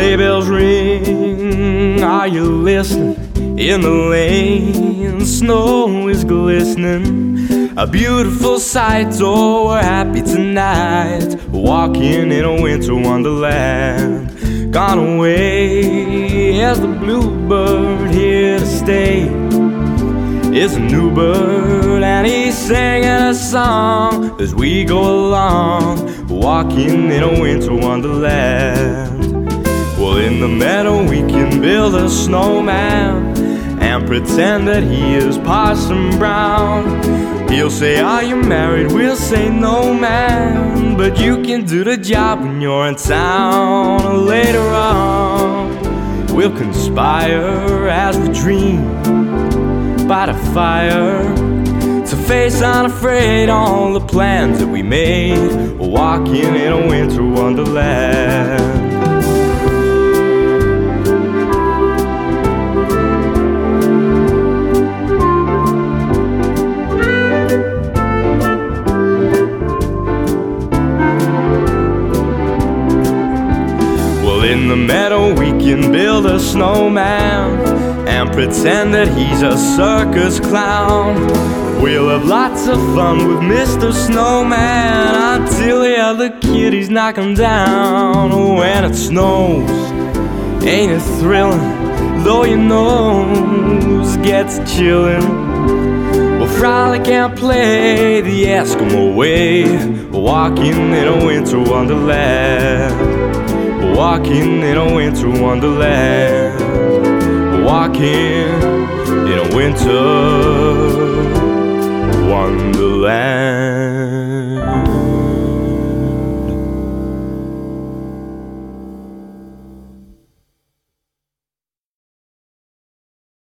Sleigh bells ring, are you listening? In the lane, snow is glistening, a beautiful sight. Oh, we're happy tonight, walking in a winter wonderland. Gone away is the bluebird, here to stay is a new bird, and he's singing a song as we go along, walking in a winter wonderland. Well, in the meadow we can build a snowman and pretend that he is Parson Brown. He'll say, are you married? We'll say, no, man, but you can do the job when you're in town. Later on we'll conspire as we dream by the fire to face unafraid all the plans that we made, walking in a winter wonderland. In the meadow we can build a snowman and pretend that he's a circus clown. We'll have lots of fun with Mr. Snowman until the other kitties knock him down. When it snows, ain't it thrilling, though your nose gets chillin'. We'll frolic and play the Eskimo way, walking in a winter wonderland. Walking in a winter wonderland, walking in a winter